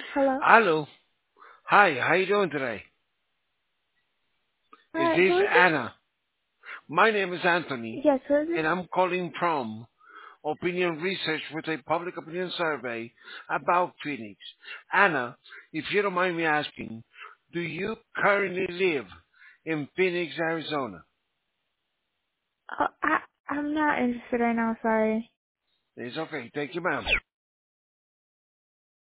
Hello. Hello. Hi, how you doing today? Is Hi, this who is this? Anna? My name is Anthony, Yes, who is this? and I'm calling from Opinion Research with a public opinion survey about Phoenix. Anna, if you don't mind me asking, do you currently live in Phoenix, Arizona? I'm not interested right now, sorry. It's okay. Thank you, ma'am.